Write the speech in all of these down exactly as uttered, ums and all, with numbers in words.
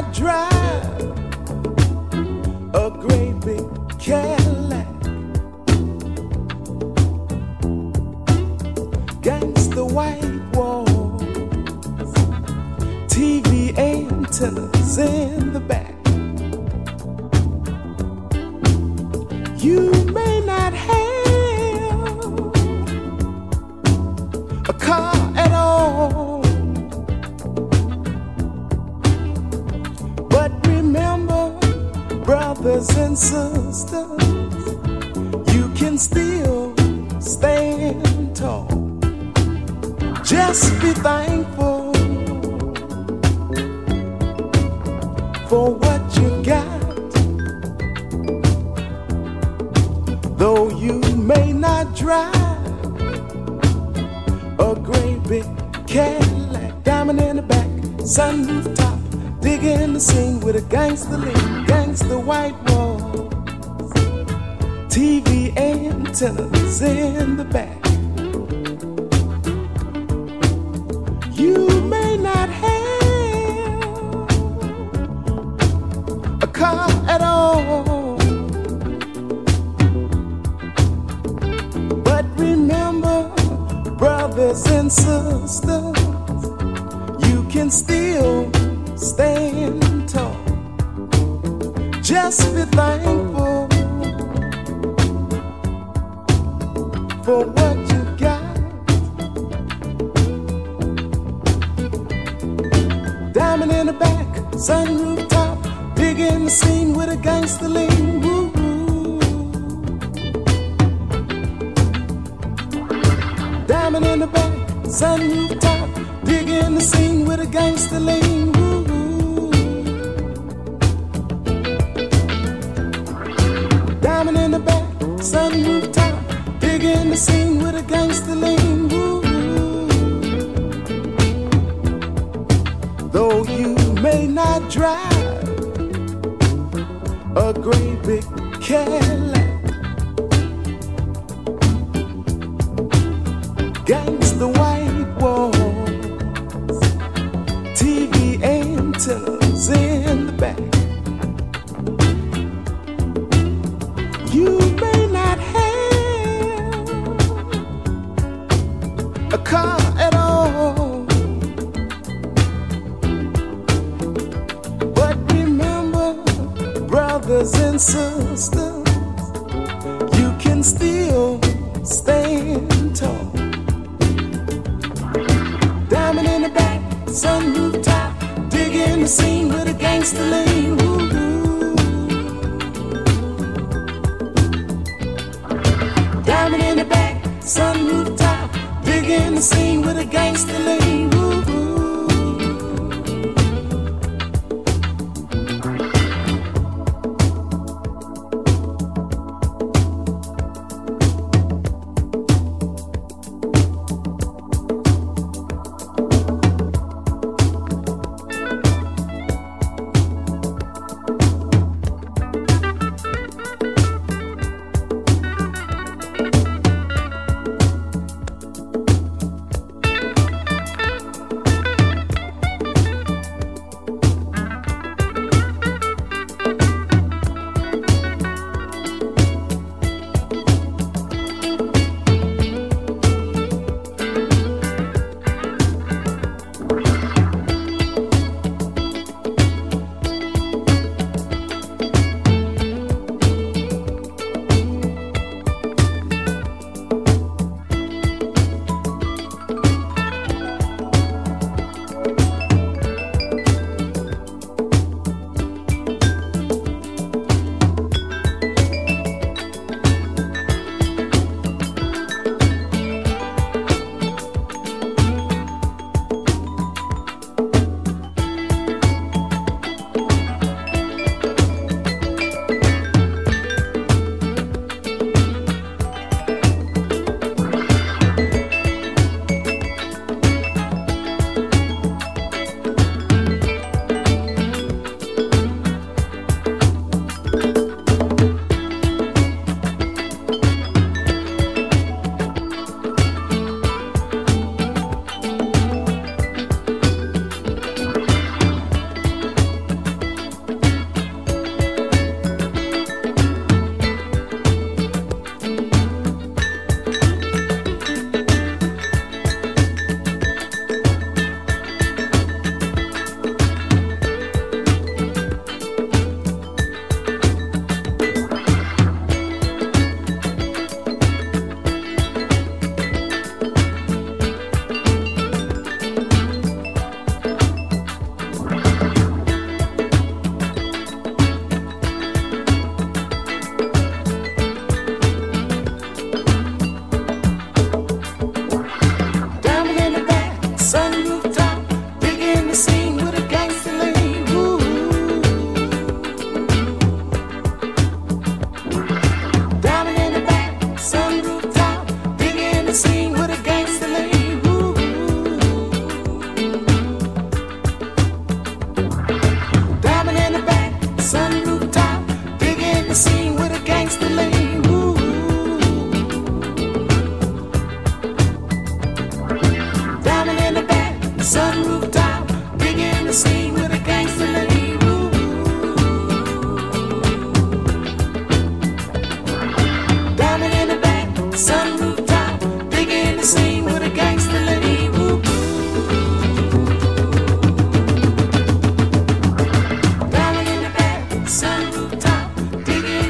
not drive a great big Cadillac. Gangsta white walls, T V antennas in the back. You may not have a car at all, but remember, brothers and sisters, you can still stand tall. Just be thankful for what you got. Though you may not drive a great big Cadillac, diamond in the back, sunroof top, digging the scene with a gangster lean, gangster white walls, T V antennas in the back. You may not have a car at all, but remember, brothers and sisters, you can still stand tall. Just be thankful for what you got. Diamond in the back, sunroof top, digging the scene with a gangster lean. Woo. Diamond in the back, sunroof top, digging the scene with a gangster lean. Woo. Diamond in the back, sunroof top, digging the scene with a gangster lean. Woo. Though you may not drive a great big Cadillac, gangsta white walls, T V antennas in the back. You may not have a car at all, but remember, brothers and sisters, you can still stand tall. Diamond in the back, sunroof top, digging the scene with a gangster lean. Woo. Diamond in the back, sunroof top, digging the scene with a gangster lean. Woo.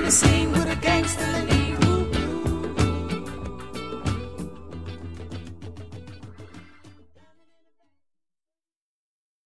see